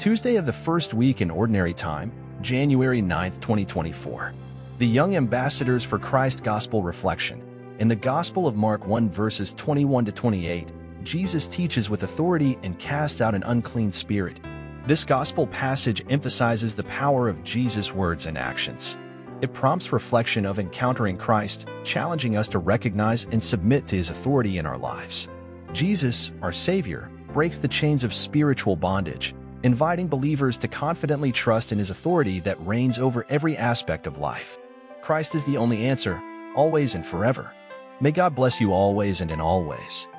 Tuesday of the first week in Ordinary Time, January 9th, 2024. The Young Ambassadors for Christ Gospel Reflection. In the Gospel of Mark 1 verses 21 to 28, Jesus teaches with authority and casts out an unclean spirit. This gospel passage emphasizes the power of Jesus' words and actions. It prompts reflection of encountering Christ, challenging us to recognize and submit to his authority in our lives. Jesus, our Savior, breaks the chains of spiritual bondage, inviting believers to confidently trust in his authority that reigns over every aspect of life. Christ is the only answer, always and forever. May God bless you always and in all ways.